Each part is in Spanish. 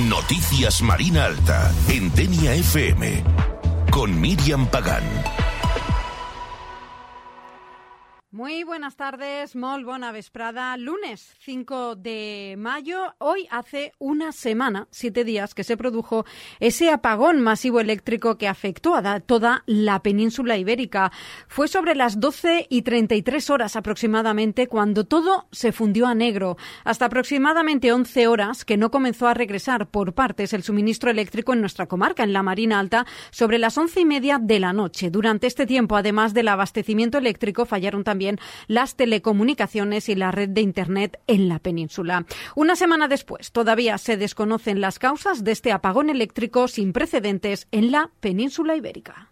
Noticias Marina Alta, en Denia FM, con Miriam Pagán. Muy buenas tardes, molt bona vesprada. Lunes 5 de mayo, hoy hace una semana, 7 días, que se produjo ese apagón masivo eléctrico que afectó a toda la península ibérica. Fue sobre las 12:33 horas aproximadamente cuando todo se fundió a negro. Hasta aproximadamente 11 horas que no comenzó a regresar por partes el suministro eléctrico en nuestra comarca, en la Marina Alta, sobre las 11:30 de la noche. Durante este tiempo, además del abastecimiento eléctrico, fallaron también las telecomunicaciones y la red de Internet en la península. Una semana después, todavía se desconocen las causas de este apagón eléctrico sin precedentes en la península ibérica.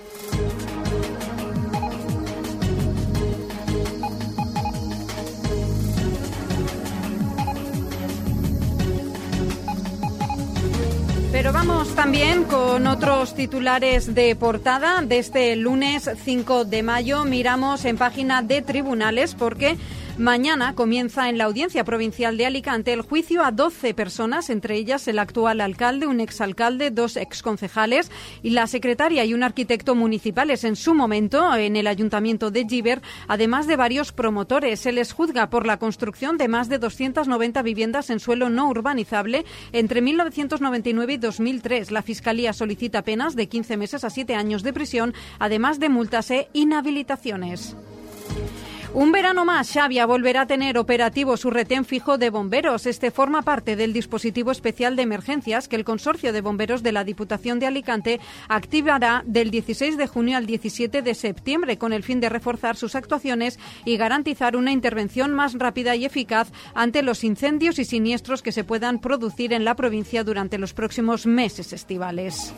Pero vamos también con otros titulares de portada de este lunes 5 de mayo. Miramos en página de tribunales porque mañana comienza en la Audiencia Provincial de Alicante el juicio a 12 personas, entre ellas el actual alcalde, un exalcalde, 2 exconcejales y la secretaria y un arquitecto municipales en su momento en el Ayuntamiento de Llíber, además de varios promotores. Se les juzga por la construcción de más de 290 viviendas en suelo no urbanizable entre 1999 y 2003. La Fiscalía solicita penas de 15 meses a 7 años de prisión, además de multas e inhabilitaciones. Un verano más, Xavia volverá a tener operativo su retén fijo de bomberos. Este forma parte del dispositivo especial de emergencias que el Consorcio de Bomberos de la Diputación de Alicante activará del 16 de junio al 17 de septiembre con el fin de reforzar sus actuaciones y garantizar una intervención más rápida y eficaz ante los incendios y siniestros que se puedan producir en la provincia durante los próximos meses estivales.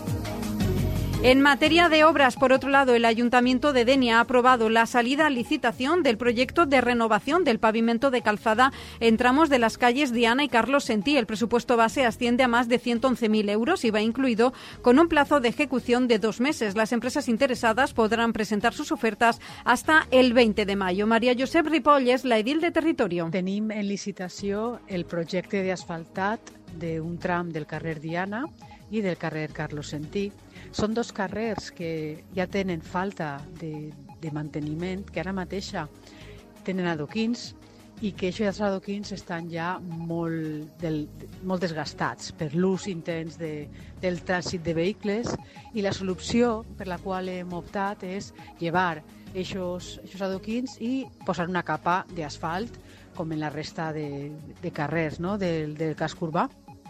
En materia de obras, por otro lado, el Ayuntamiento de Denia ha aprobado la salida a licitación del proyecto de renovación del pavimento de calzada en tramos de las calles Diana y Carlos Sentí. El presupuesto base asciende a más de 111.000 euros y va incluido con un plazo de ejecución de 2 meses. Las empresas interesadas podrán presentar sus ofertas hasta el 20 de mayo. María Josep Ripoll és la edil de Territorio. Tenim en licitació el projecte d'asfaltat d'un tram del carrer Diana i del carrer Carlos Sentí. Són 2 carrers que ja tenen falta de manteniment, que ara mateixa tenen adoquins i que aquests adoquins estan ja molt desgastats per l'ús intens del trànsit de vehicles, i la solució per la qual hem optat és llevar aquests adoquins i posar una capa d'asfalt com en la resta de carrers, no? del casc urbà.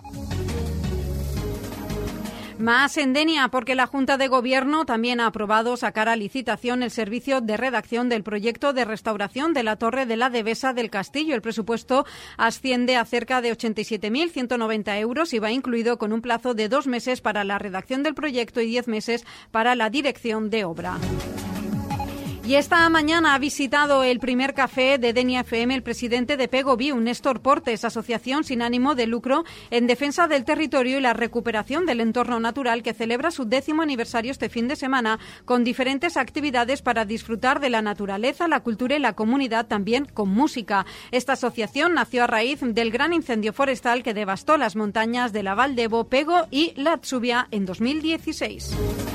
Más en Denia, porque la Junta de Gobierno también ha aprobado sacar a licitación el servicio de redacción del proyecto de restauración de la Torre de la Devesa del Castillo. El presupuesto asciende a cerca de 87.190 euros y va incluido con un plazo de 2 meses para la redacción del proyecto y 10 meses para la dirección de obra. Y esta mañana ha visitado el primer café de Denia FM el presidente de Pegoviu, Néstor Portes, asociación sin ánimo de lucro en defensa del territorio y la recuperación del entorno natural, que celebra su 10º aniversario este fin de semana con diferentes actividades para disfrutar de la naturaleza, la cultura y la comunidad, también con música. Esta asociación nació a raíz del gran incendio forestal que devastó las montañas de la Val d'Ebo, Pego y la Atzubia en 2016.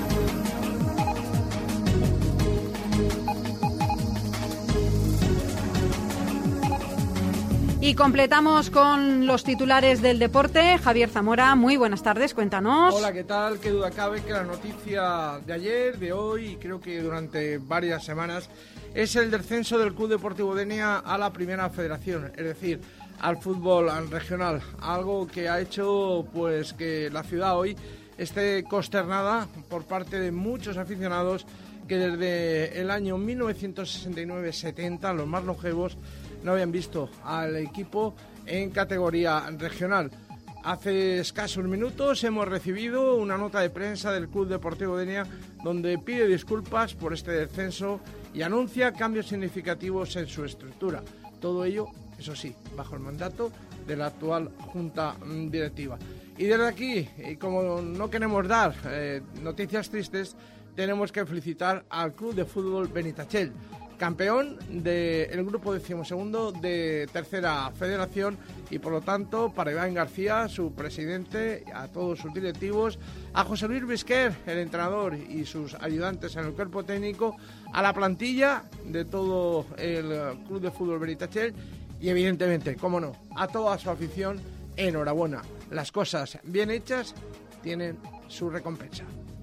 Y completamos con los titulares del deporte. Javier Zamora, muy buenas tardes, cuéntanos. Hola, ¿qué tal? Qué duda cabe que la noticia de ayer, de hoy y creo que durante varias semanas es el descenso del Club Deportivo Denia a la Primera Federación, es decir, al fútbol regional. Algo que ha hecho pues que la ciudad hoy esté consternada por parte de muchos aficionados que desde el año 1969-70, los más longevos, no habían visto al equipo en categoría regional. Hace escasos minutos hemos recibido una nota de prensa del Club Deportivo Denia donde pide disculpas por este descenso y anuncia cambios significativos en su estructura. Todo ello, eso sí, bajo el mandato de la actual Junta Directiva. Y desde aquí, como no queremos dar noticias tristes, tenemos que felicitar al Club de Fútbol Benitachell, campeón del grupo 12º de Tercera Federación, y por lo tanto para Iván García, su presidente, a todos sus directivos, a José Luis Bisquer, el entrenador, y sus ayudantes en el cuerpo técnico, a la plantilla de todo el Club de Fútbol Beritachell y evidentemente, cómo no, a toda su afición, enhorabuena. Las cosas bien hechas tienen su recompensa.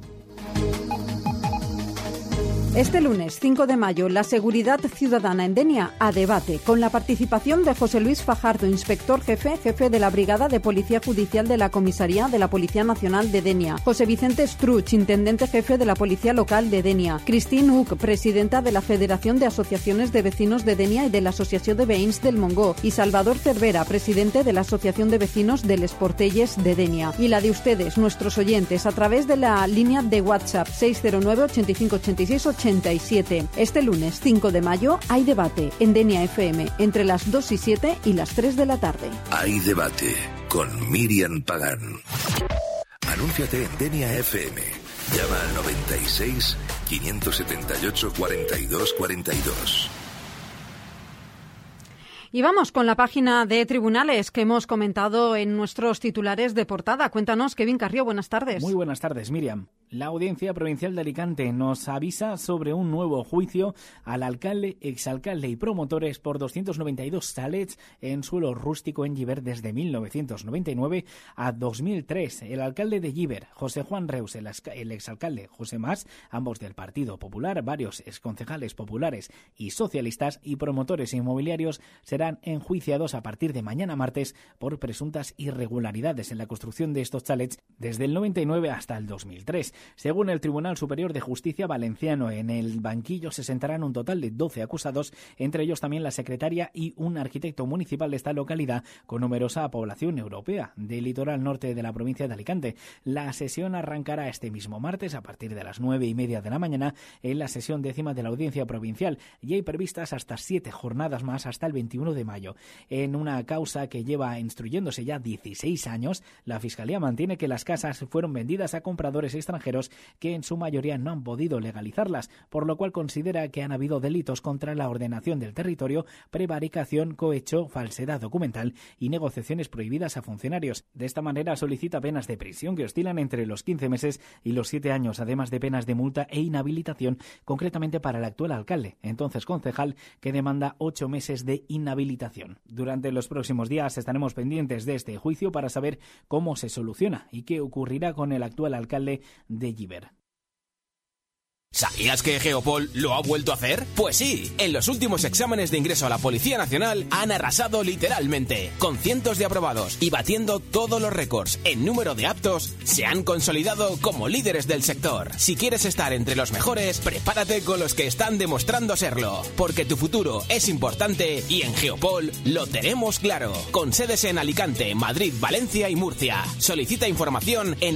Este lunes 5 de mayo, la seguridad ciudadana en Denia a debate, con la participación de José Luis Fajardo, inspector jefe de la Brigada de Policía Judicial de la Comisaría de la Policía Nacional de Denia, José Vicente Struch, intendente jefe de la Policía Local de Denia, Christine Uc, presidenta de la Federación de Asociaciones de Vecinos de Denia y de la Asociación de Veïns del Montgó, y Salvador Cervera, presidente de la Asociación de Vecinos de Les Portelles de Denia. Y la de ustedes, nuestros oyentes, a través de la línea de WhatsApp 609 85 86 87. Este lunes 5 de mayo hay debate en Denia FM entre las 2 y 7 y las 3 de la tarde. Hay debate con Miriam Pagán. Anúnciate en Denia FM. Llama al 96 578 42 42. Y vamos con la página de tribunales que hemos comentado en nuestros titulares de portada. Cuéntanos, Kevin Carrió, buenas tardes. Muy buenas tardes, Miriam. La Audiencia Provincial de Alicante nos avisa sobre un nuevo juicio al alcalde, exalcalde y promotores por 292 chalets en suelo rústico en Llíber desde 1999 a 2003. El alcalde de Llíber, José Juan Reus, el exalcalde José Mas, ambos del Partido Popular, varios exconcejales populares y socialistas y promotores inmobiliarios serán enjuiciados a partir de mañana martes por presuntas irregularidades en la construcción de estos chalets desde el 99 hasta el 2003. Según el Tribunal Superior de Justicia Valenciano, en el banquillo se sentarán un total de 12 acusados, entre ellos también la secretaria y un arquitecto municipal de esta localidad con numerosa población europea del litoral norte de la provincia de Alicante. La sesión arrancará este mismo martes a partir de las 9:30 de la mañana en la sesión 10ª de la Audiencia Provincial, y hay previstas hasta 7 jornadas más hasta el 21 de mayo. En una causa que lleva instruyéndose ya 16 años, la Fiscalía mantiene que las casas fueron vendidas a compradores extranjeros que en su mayoría no han podido legalizarlas, por lo cual considera que han habido delitos contra la ordenación del territorio, prevaricación, cohecho, falsedad documental y negociaciones prohibidas a funcionarios. De esta manera solicita penas de prisión que oscilan entre los 15 meses y los 7 años, además de penas de multa e inhabilitación, concretamente para el actual alcalde, entonces concejal, que demanda 8 meses de inhabilitación. Durante los próximos días estaremos pendientes de este juicio para saber cómo se soluciona y qué ocurrirá con el actual alcalde de Llíber. ¿Sabías que Geopol lo ha vuelto a hacer? Pues sí, en los últimos exámenes de ingreso a la Policía Nacional han arrasado literalmente, con cientos de aprobados y batiendo todos los récords en número de aptos, se han consolidado como líderes del sector. Si quieres estar entre los mejores, prepárate con los que están demostrando serlo, porque tu futuro es importante y en Geopol lo tenemos claro, con sedes en Alicante, Madrid, Valencia y Murcia. Solicita información en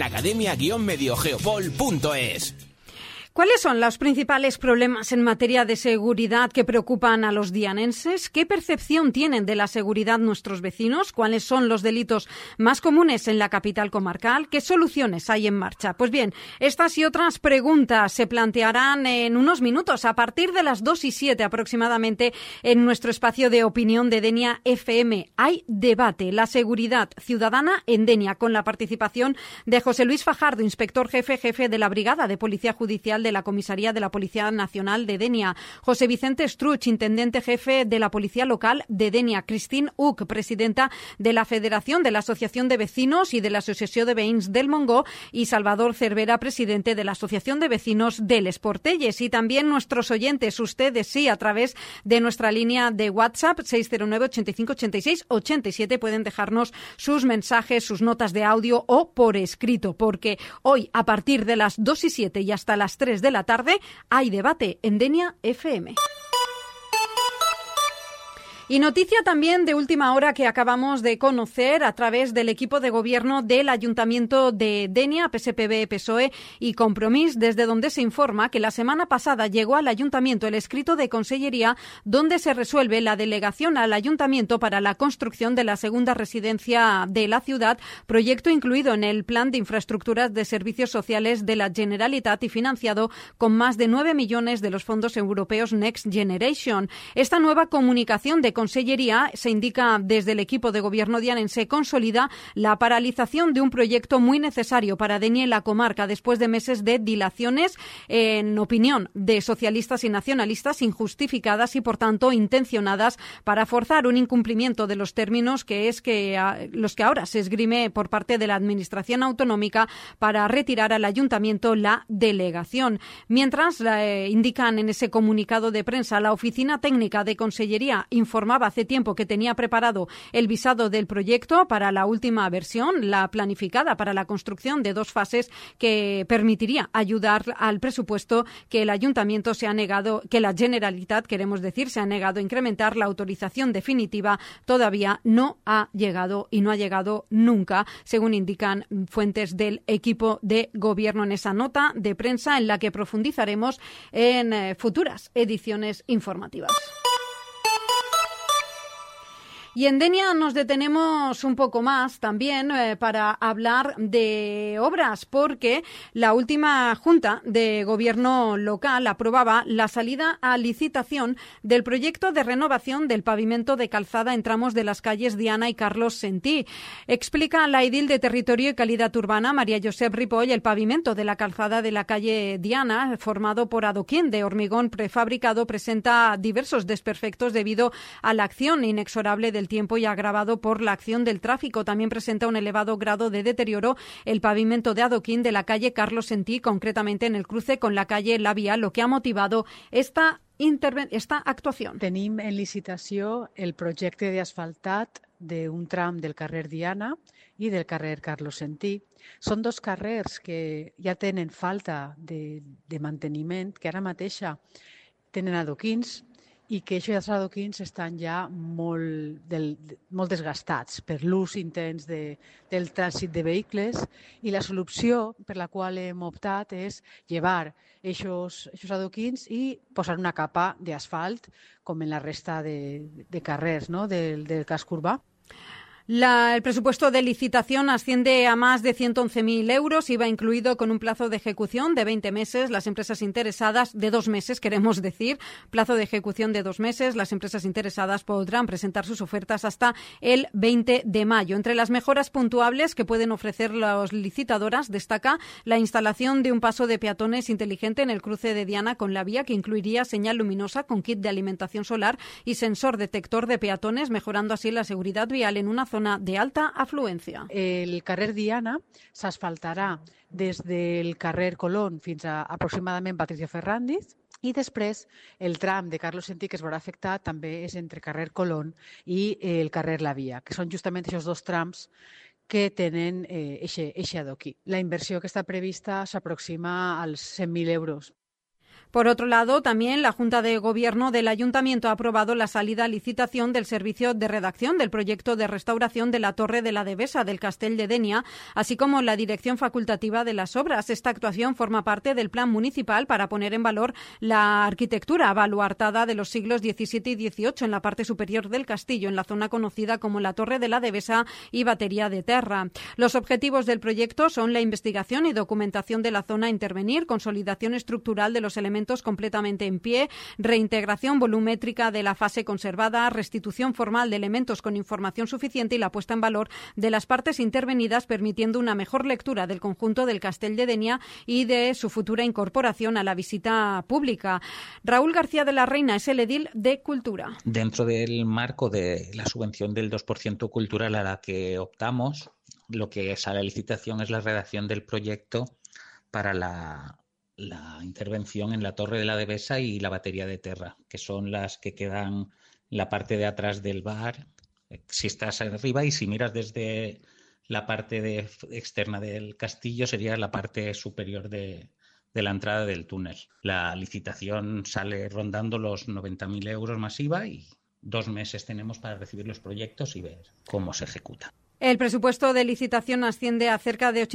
academia-mediogeopol.es. ¿Cuáles son los principales problemas en materia de seguridad que preocupan a los dianenses? ¿Qué percepción tienen de la seguridad nuestros vecinos? ¿Cuáles son los delitos más comunes en la capital comarcal? ¿Qué soluciones hay en marcha? Pues bien, estas y otras preguntas se plantearán en unos minutos, a partir de las 2 y 7 aproximadamente, en nuestro espacio de opinión de Denia FM. Hay debate, la seguridad ciudadana en Denia, con la participación de José Luis Fajardo, inspector jefe de la Brigada de Policía Judicial de la Comisaría de la Policía Nacional de Denia, José Vicente Struch, intendente jefe de la Policía Local de Denia, Christine Uc, presidenta de la Federación de la Asociación de Vecinos y de la Asociación de Veïns del Montgó, y Salvador Cervera, presidente de la Asociación de Vecinos de Les Portelles. Y también nuestros oyentes, ustedes sí, a través de nuestra línea de WhatsApp 609 85 86 87, pueden dejarnos sus mensajes, sus notas de audio o por escrito, porque hoy, a partir de las 2 y 7 y hasta las 3 de la tarde, hay debate en Denia FM. Y noticia también de última hora que acabamos de conocer a través del equipo de gobierno del Ayuntamiento de Denia, PSPB, PSOE y Compromís, desde donde se informa que la semana pasada llegó al Ayuntamiento el escrito de Consellería donde se resuelve la delegación al Ayuntamiento para la construcción de la segunda residencia de la ciudad, proyecto incluido en el Plan de Infraestructuras de Servicios Sociales de la Generalitat y financiado con más de 9 millones de los fondos europeos Next Generation. Esta nueva comunicación de Consellería se indica desde el equipo de gobierno dianense consolida la paralización de un proyecto muy necesario para Denia y la comarca después de meses de dilaciones, en opinión de socialistas y nacionalistas, injustificadas y por tanto intencionadas para forzar un incumplimiento de los términos los que ahora se esgrime por parte de la Administración Autonómica para retirar al Ayuntamiento la delegación. Mientras, indican en ese comunicado de prensa, la Oficina Técnica de Consellería informaba hace tiempo que tenía preparado el visado del proyecto para la última versión, la planificada para la construcción de 2 fases que permitiría ayudar al presupuesto que el Ayuntamiento se ha negado, que la Generalitat, se ha negado a incrementar. La autorización definitiva todavía no ha llegado y no ha llegado nunca, según indican fuentes del equipo de gobierno en esa nota de prensa en la que profundizaremos en futuras ediciones informativas. Y en Denia nos detenemos un poco más también para hablar de obras, porque la última Junta de Gobierno local aprobaba la salida a licitación del proyecto de renovación del pavimento de calzada en tramos de las calles Diana y Carlos Sentí. Explica la edil de Territorio y Calidad Urbana, María Josep Ripoll, el pavimento de la calzada de la calle Diana, formado por adoquín de hormigón prefabricado, presenta diversos desperfectos debido a la acción inexorable del tiempo y agravado por la acción del tráfico. También presenta un elevado grado de deterioro el pavimento de adoquín de la calle Carlos Sentí, concretamente en el cruce con la calle La Via, lo que ha motivado esta actuación. Tenim en licitació el projecte d'asfaltat d'un tram del carrer Diana i del carrer Carlos Sentí. Són 2 carrers que ja tenen falta de manteniment, que ara mateixa tenen adoquins i que aquests adoquins estan ja molt desgastats per l'ús intens del trànsit de vehicles, i la solució per la qual hem optat és llevar aquests adoquins i posar una capa d'asfalt com en la resta de carrers, no?, del casc urbà. El presupuesto de licitación asciende a más de 111.000 euros, IVA incluido, con un plazo de ejecución de 20 meses. Las empresas interesadas, de 2 meses, queremos decir, plazo de ejecución de 2 meses. Las empresas interesadas podrán presentar sus ofertas hasta el 20 de mayo. Entre las mejoras puntuables que pueden ofrecer las licitadoras, destaca la instalación de un paso de peatones inteligente en el cruce de Diana con La Via, que incluiría señal luminosa con kit de alimentación solar y sensor detector de peatones, mejorando así la seguridad vial en una zona de alta afluència. El carrer Diana s'asfaltarà des del carrer Colón fins a aproximadament Patricio Ferrandiz, i després el tram de Carlos Sentí que es veurà afectat també és entre carrer Colón i el carrer La Via, que són justament aquests 2 trams que tenen eixe adoquí. La inversió que està prevista s'aproxima als 100.000 euros. Por otro lado, también la Junta de Gobierno del Ayuntamiento ha aprobado la salida a licitación del servicio de redacción del proyecto de restauración de la Torre de la Devesa del Castell de Denia, así como la dirección facultativa de las obras. Esta actuación forma parte del plan municipal para poner en valor la arquitectura baluartada de los siglos XVII y XVIII en la parte superior del castillo, en la zona conocida como la Torre de la Devesa y Batería de Terra. Los objetivos del proyecto son la investigación y documentación de la zona a intervenir, consolidación estructural de los elementos completamente en pie, reintegración volumétrica de la fase conservada, restitución formal de elementos con información suficiente y la puesta en valor de las partes intervenidas, permitiendo una mejor lectura del conjunto del Castell de Denia y de su futura incorporación a la visita pública. Raúl García de la Reina es el edil de Cultura. Dentro del marco de la subvención del 2% cultural a la que optamos, lo que sale a licitación es la redacción del proyecto para la intervención en la Torre de la Devesa y la Batería de Terra, que son las que quedan en la parte de atrás del bar. Si estás arriba y si miras desde la parte externa del castillo, sería la parte superior de la entrada del túnel. La licitación sale rondando los 90.000 euros más IVA y 2 meses tenemos para recibir los proyectos y ver cómo se ejecuta. El presupuesto de licitación asciende a cerca de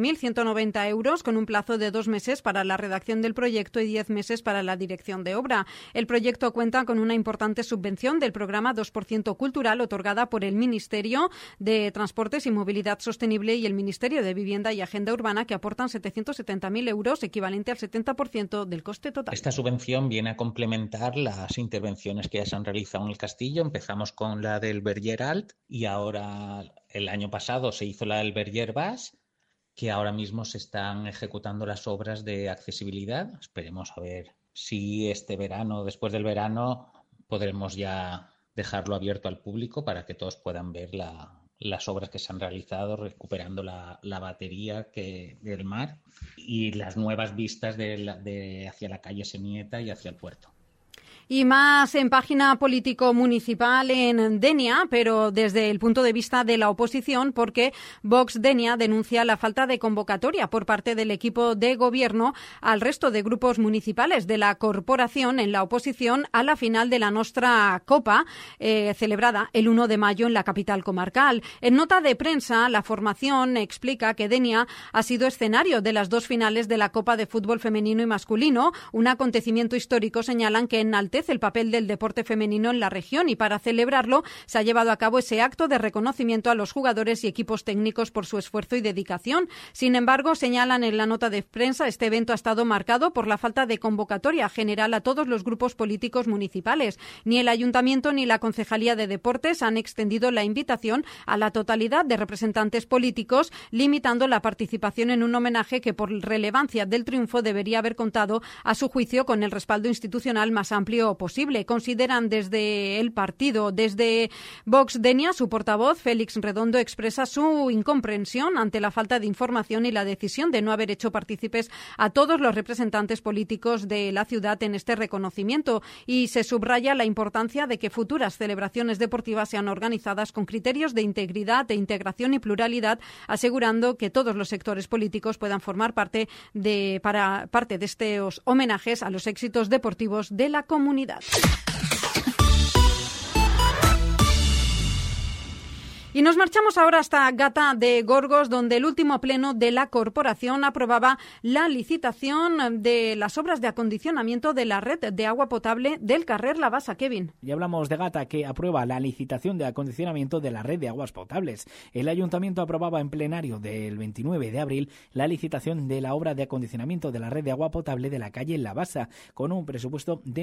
87.190 euros, con un plazo de 2 meses para la redacción del proyecto y 10 meses para la dirección de obra. El proyecto cuenta con una importante subvención del programa 2% Cultural, otorgada por el Ministerio de Transportes y Movilidad Sostenible y el Ministerio de Vivienda y Agenda Urbana, que aportan 770.000 euros, equivalente al 70% del coste total. Esta subvención viene a complementar las intervenciones que ya se han realizado en el castillo. Empezamos con la del Verger Alt y ahora... El año pasado se hizo la del Verger Baix, que ahora mismo se están ejecutando las obras de accesibilidad. Esperemos a ver si este verano, después del verano, podremos ya dejarlo abierto al público para que todos puedan ver las obras que se han realizado, recuperando la batería del mar y las nuevas vistas hacia la calle Semieta y hacia el puerto. Y más en página político-municipal en Denia, pero desde el punto de vista de la oposición, porque Vox Denia denuncia la falta de convocatoria por parte del equipo de gobierno al resto de grupos municipales de la corporación en la oposición a la final de la Nostra Copa, celebrada el 1 de mayo en la capital comarcal. En nota de prensa, la formación explica que Denia ha sido escenario de las 2 finales de la Copa de Fútbol femenino y masculino, un acontecimiento histórico, señalan, que enaltece el papel del deporte femenino en la región, y para celebrarlo se ha llevado a cabo ese acto de reconocimiento a los jugadores y equipos técnicos por su esfuerzo y dedicación. Sin embargo, señalan en la nota de prensa, este evento ha estado marcado por la falta de convocatoria general a todos los grupos políticos municipales. Ni el Ayuntamiento ni la Concejalía de Deportes han extendido la invitación a la totalidad de representantes políticos, limitando la participación en un homenaje que, por relevancia del triunfo, debería haber contado, a su juicio, con el respaldo institucional más amplio posible. Consideran desde el partido, desde Vox Denia, su portavoz Félix Redondo expresa su incomprensión ante la falta de información y la decisión de no haber hecho partícipes a todos los representantes políticos de la ciudad en este reconocimiento, y se subraya la importancia de que futuras celebraciones deportivas sean organizadas con criterios de integridad, de integración y pluralidad, asegurando que todos los sectores políticos puedan formar parte de estos homenajes a los éxitos deportivos de la comunidad. Y nos marchamos ahora hasta Gata de Gorgos, donde el último pleno de la corporación aprobaba la licitación de las obras de acondicionamiento de la red de agua potable del carrer La Bassa. Kevin. Y hablamos de Gata, que aprueba la licitación de acondicionamiento de la red de aguas potables. El Ayuntamiento aprobaba en plenario del 29 de abril la licitación de la obra de acondicionamiento de la red de agua potable de la calle La Bassa, con un presupuesto de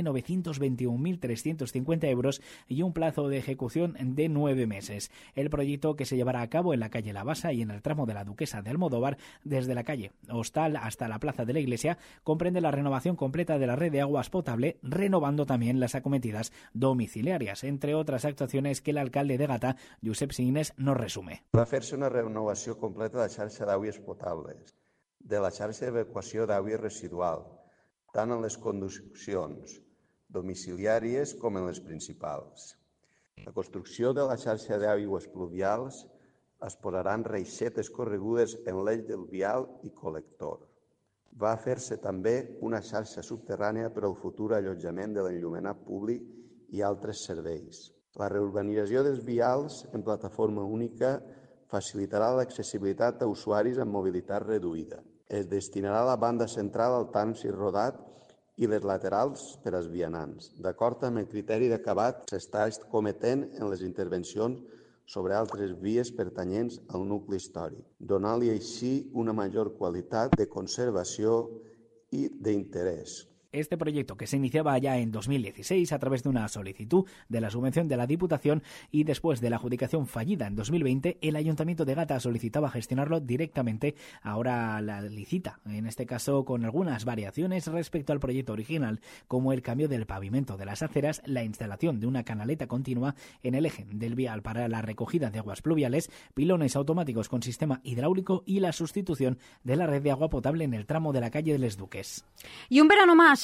921.350 euros y un plazo de ejecución de 9 meses. El proyecto, que se llevará a cabo en la calle La Bassa y en el tramo de la Duquesa de Almodóvar, desde la calle Hostal hasta la Plaza de la Iglesia, comprende la renovación completa de la red de aguas potable, renovando también las acometidas domiciliarias, entre otras actuaciones que el alcalde de Gata, Josep Signes, nos resume. Va fer-se una renovació completa de la xarxa d'aigües potables, de la xarxa d'evacuació d'aigua residual, tant en les conduccions domiciliàries com en les principals. La construcció de la xarxa d'aigües pluvials es posaran reixetes corregudes en l'eix del vial i col·lector. Va fer-se també una xarxa subterrània per al futur allotjament de l'enllumenat públic i altres serveis. La reurbanització dels vials en plataforma única facilitarà l'accessibilitat a usuaris amb mobilitat reduïda. Es destinarà la banda central al trànsit rodat i les laterals per als vianants. D'acord amb el criteri d'acabat, s'està cometent en les intervencions sobre altres vies pertanyents al nucli històric, donant-li així una major qualitat de conservació i d'interès. Este proyecto, que se iniciaba ya en 2016 a través de una solicitud de la subvención de la Diputación y después de la adjudicación fallida en 2020, el Ayuntamiento de Gata solicitaba gestionarlo directamente. Ahora la licita, en este caso con algunas variaciones respecto al proyecto original, como el cambio del pavimento de las aceras, la instalación de una canaleta continua en el eje del vial para la recogida de aguas pluviales, pilones automáticos con sistema hidráulico y la sustitución de la red de agua potable en el tramo de la calle de Les Duques. Y un verano más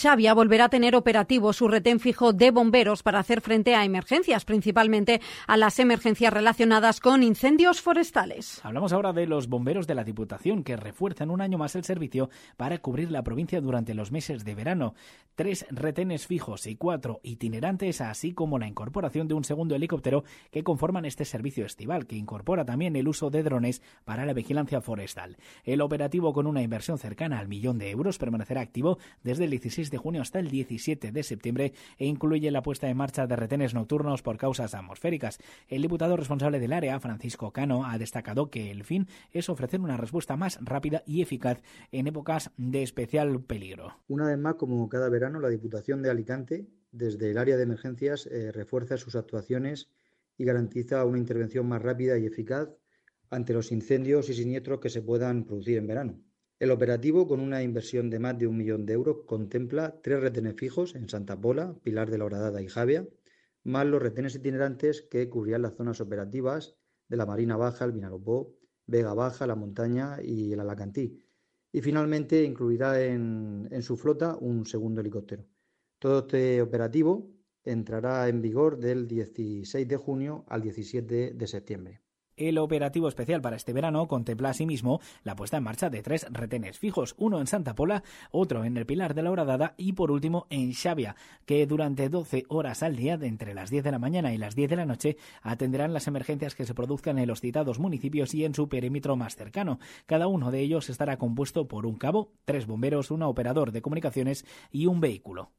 Xàbia volverá a tener operativo su retén fijo de bomberos para hacer frente a emergencias, principalmente a las emergencias relacionadas con incendios forestales. Hablamos ahora de los bomberos de la Diputación, que refuerzan un año más el servicio para cubrir la provincia durante los meses de verano. 3 retenes fijos y 4 itinerantes, así como la incorporación de un segundo helicóptero que conforman este servicio estival, que incorpora también el uso de drones para la vigilancia forestal. El operativo, con una inversión cercana al 1 millón de euros, permanecerá activo desde el 16 de junio hasta el 17 de septiembre e incluye la puesta en marcha de retenes nocturnos por causas atmosféricas. El diputado responsable del área, Francisco Cano, ha destacado que el fin es ofrecer una respuesta más rápida y eficaz en épocas de especial peligro. Una vez más, como cada verano, la Diputación de Alicante, desde el área de emergencias, refuerza sus actuaciones y garantiza una intervención más rápida y eficaz ante los incendios y siniestros que se puedan producir en verano. El operativo, con una inversión de más de 1 millón de euros, contempla 3 retenes fijos en Santa Pola, Pilar de la Horadada y Xàbia, más los retenes itinerantes que cubrirán las zonas operativas de la Marina Baja, el Vinalopó, Vega Baja, la Montaña y el Alacantí. Y finalmente incluirá en su flota un segundo helicóptero. Todo este operativo entrará en vigor del 16 de junio al 17 de septiembre. El operativo especial para este verano contempla asimismo la puesta en marcha de 3 retenes fijos, uno en Santa Pola, otro en el Pilar de la Horadada y por último en Xàbia, que durante 12 horas al día, de entre las 10 de la mañana y las 10 de la noche, atenderán las emergencias que se produzcan en los citados municipios y en su perímetro más cercano. Cada uno de ellos estará compuesto por un cabo, 3 bomberos, un operador de comunicaciones y un vehículo.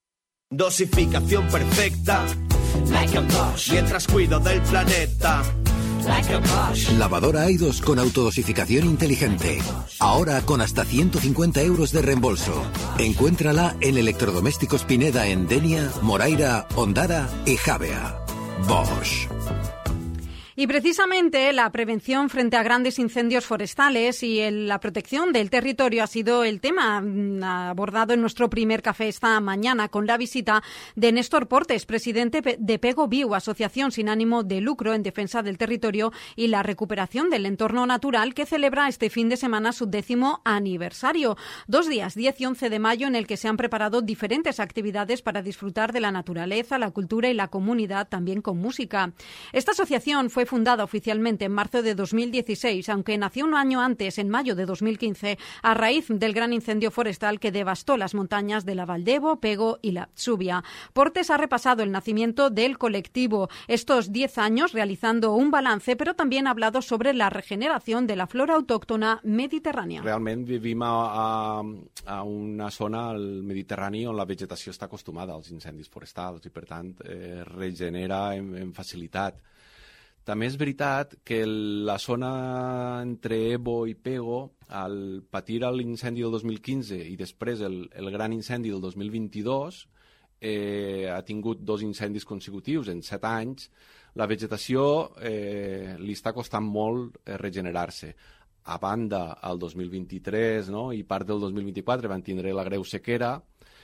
Dosificación perfecta, like a Bosch, mientras cuido del planeta. Like a Bosch. Lavadora Aidos con autodosificación inteligente. Ahora con hasta 150 euros de reembolso. Encuéntrala en Electrodomésticos Pineda en Denia, Moraira, Ondara y Xàbia. Bosch. Y precisamente la prevención frente a grandes incendios forestales y la protección del territorio ha sido el tema abordado en nuestro primer café esta mañana, con la visita de Néstor Portes, presidente de Pego Viu, asociación sin ánimo de lucro en defensa del territorio y la recuperación del entorno natural, que celebra este fin de semana su 10º aniversario. 2 días, 10 y 11 de mayo, en el que se han preparado diferentes actividades para disfrutar de la naturaleza, la cultura y la comunidad, también con música. Esta asociación fue fundada oficialmente en marzo de 2016, aunque nació un año antes, en mayo de 2015, a raíz del gran incendio forestal que devastó las montañas de la Valdebo, Pego y la Xúbia. Portes ha repasado el nacimiento del colectivo, estos 10 años, realizando un balance, pero también ha hablado sobre la regeneración de la flora autóctona mediterrània. Realment vivim a una zona al Mediterrani on la vegetació està acostumada als incendis forestals i, per tant, regenera en facilitat. També és veritat que la zona entre Ebo i Pego, al patir l'incendi del 2015 i després el gran incendi del 2022, ha tingut 2 incendis consecutius en 7 anys. La vegetació li està costant molt regenerar-se. A banda, el 2023, no, i part del 2024 van tindre la greu sequera.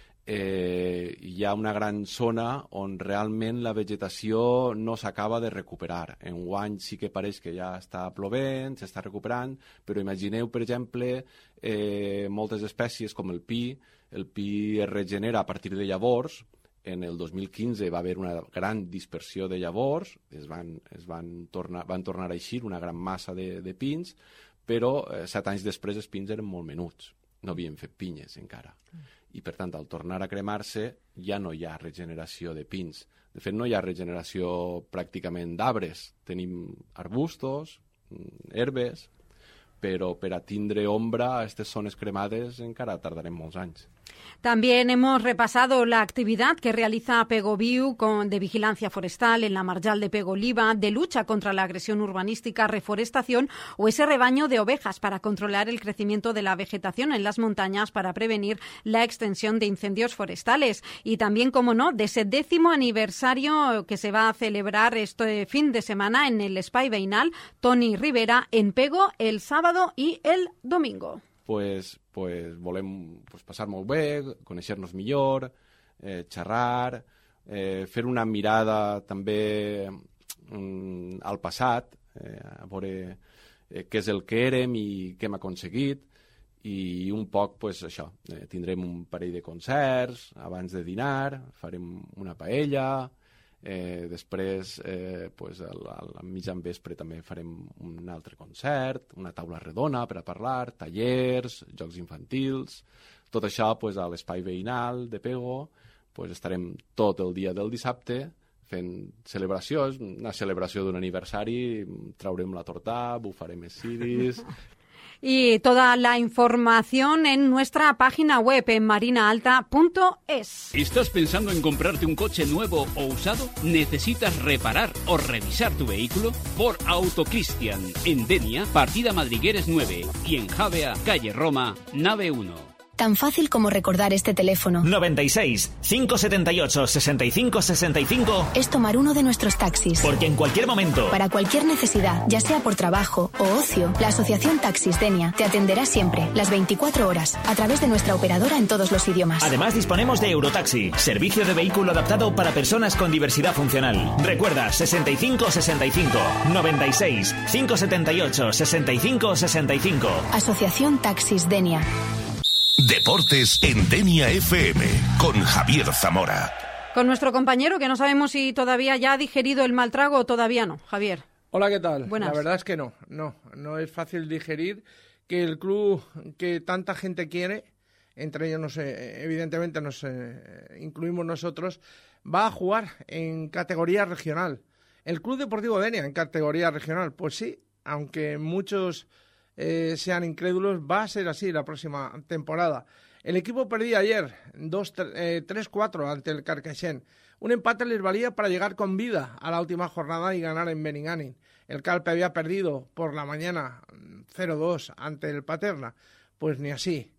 Hi ha una gran zona on realment la vegetació no s'acaba de recuperar. Enguany sí que pareix que ja està plovent, s'està recuperant, però imagineu, per exemple, moltes espècies com el pi es regenera a partir de llavors. En el 2015 va haver una gran dispersió de llavors, van tornar a eixir una gran massa de pins, però 7 anys després els pins eren molt menuts, no havien fet pinyes encara. I, per tant, al tornar a cremar-se ja no hi ha regeneració de pins. De fet, no hi ha regeneració pràcticament d'arbres. Tenim arbustos, herbes, però per a tindre ombra a aquestes zones cremades encara tardarem molts anys. También hemos repasado la actividad que realiza Pego Viu de vigilancia forestal en la marjal de Pego Oliva, de lucha contra la agresión urbanística, reforestación o ese rebaño de ovejas para controlar el crecimiento de la vegetación en las montañas para prevenir la extensión de incendios forestales. Y también, como no, de ese 10º aniversario que se va a celebrar este fin de semana en el Espai Veïnal Toni Ribera en Pego el sábado y el domingo. Pues volem passar molt bé, conèixer-nos millor, xerrar, fer una mirada també al passat, a veure què és el que érem i què hem aconseguit, i un poc, pues, això, tindrem un parell de concerts abans de dinar, farem una paella, després pues, al mitjan vespre també farem un altre concert, una taula redona per a parlar, tallers, jocs infantils, tot això pues, a l'espai veïnal de Pego, pues, estarem tot el dia del dissabte fent celebracions, una celebració d'un aniversari, traurem la torta, bufarem els ciris... Y toda la información en nuestra página web en marinaalta.es. ¿Estás pensando en comprarte un coche nuevo o usado? ¿Necesitas reparar o revisar tu vehículo? Por Autocristian, en Denia, partida Madrigueres 9 y en Javea, calle Roma, nave 1. Tan fácil como recordar este teléfono. 96 578 65 65 es tomar uno de nuestros taxis. Porque en cualquier momento, para cualquier necesidad, ya sea por trabajo o ocio, la Asociación Taxis Denia te atenderá siempre, las 24 horas, a través de nuestra operadora en todos los idiomas. Además disponemos de Eurotaxi, servicio de vehículo adaptado para personas con diversidad funcional. Recuerda, 65 65 96 578 65 65. Asociación Taxis Denia. Deportes en Denia FM con Javier Zamora. Con nuestro compañero, que no sabemos si todavía ya ha digerido el mal trago o todavía no. Javier. Hola, ¿qué tal? Buenas. La verdad es que no es fácil digerir que el club que tanta gente quiere, entre ellos evidentemente nos incluimos nosotros, va a jugar en categoría regional. El Club Deportivo Denia en categoría regional, pues sí, aunque muchos sean incrédulos, va a ser así la próxima temporada. El equipo perdía ayer 3-4 ante el Carcaixent. Un empate les valía para llegar con vida a la última jornada y ganar en Benigànim. El Calpe había perdido por la mañana 0-2 ante el Paterna. Pues ni así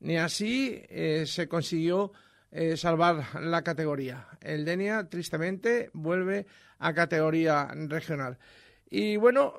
se consiguió salvar la categoría. El Denia, tristemente, vuelve a categoría regional. Y bueno,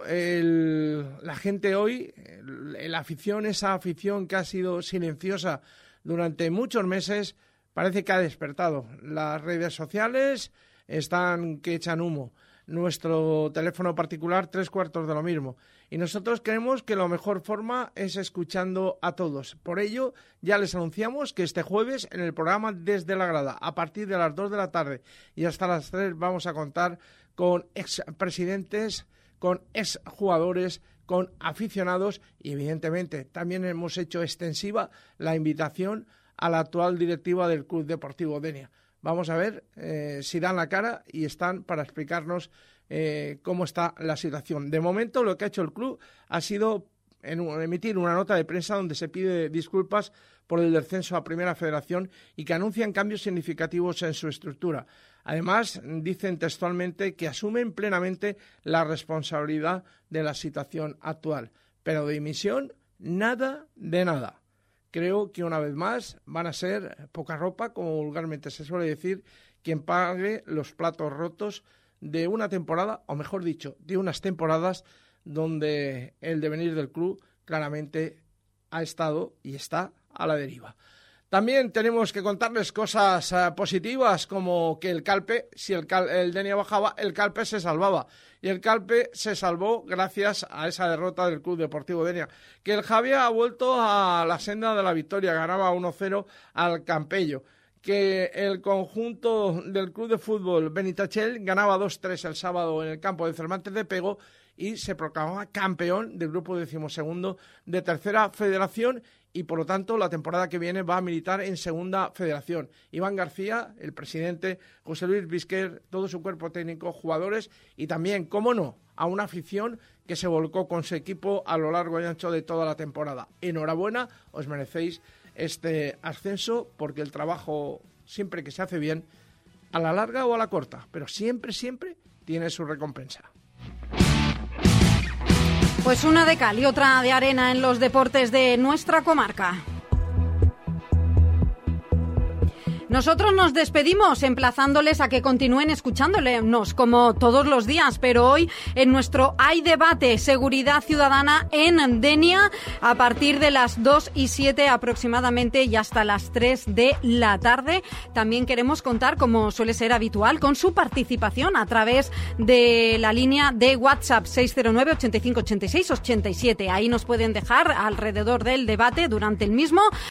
la gente hoy, la afición, esa afición que ha sido silenciosa durante muchos meses, parece que ha despertado. Las redes sociales están que echan humo. Nuestro teléfono particular, 3/4 de lo mismo. Y nosotros creemos que la mejor forma es escuchando a todos. Por ello, ya les anunciamos que este jueves en el programa Desde la Grada, a partir de las 2 de la tarde y hasta las 3, vamos a contar con expresidentes, con exjugadores, con aficionados y evidentemente también hemos hecho extensiva la invitación a la actual directiva del Club Deportivo Denia. Vamos a ver si dan la cara y están para explicarnos cómo está la situación. De momento lo que ha hecho el club ha sido emitir una nota de prensa donde se pide disculpas por el descenso a Primera Federación y que anuncian cambios significativos en su estructura. Además, dicen textualmente que asumen plenamente la responsabilidad de la situación actual. Pero de dimisión, nada de nada. Creo que una vez más van a ser poca ropa, como vulgarmente se suele decir, quien pague los platos rotos de una temporada, o mejor dicho, de unas temporadas donde el devenir del club claramente ha estado y está a la deriva. También tenemos que contarles cosas positivas, como que el Calpe, si el Denia bajaba, el Calpe se salvaba. Y el Calpe se salvó gracias a esa derrota del Club Deportivo Denia. Que el Javea ha vuelto a la senda de la victoria, ganaba 1-0 al Campello. Que el conjunto del Club de Fútbol Benitachell ganaba 2-3 el sábado en el campo de Cervantes de Pego y se proclamaba campeón del grupo 12º de Tercera Federación. Y por lo tanto la temporada que viene va a militar en Segunda Federación. Iván García, el presidente, José Luis Vizquer, todo su cuerpo técnico, jugadores y también, cómo no, a una afición que se volcó con su equipo a lo largo y ancho de toda la temporada. Enhorabuena, os merecéis este ascenso porque el trabajo, siempre que se hace bien, a la larga o a la corta, pero siempre, siempre tiene su recompensa. Pues una de cal y otra de arena en los deportes de nuestra comarca. Nosotros nos despedimos emplazándoles a que continúen escuchándonos como todos los días, pero hoy en nuestro Hay Debate, Seguridad Ciudadana en Denia, a partir de las 2:07 aproximadamente y hasta las 3 de la tarde. También queremos contar, como suele ser habitual, con su participación a través de la línea de WhatsApp 609 85 86 87. Ahí nos pueden dejar alrededor del debate durante el mismo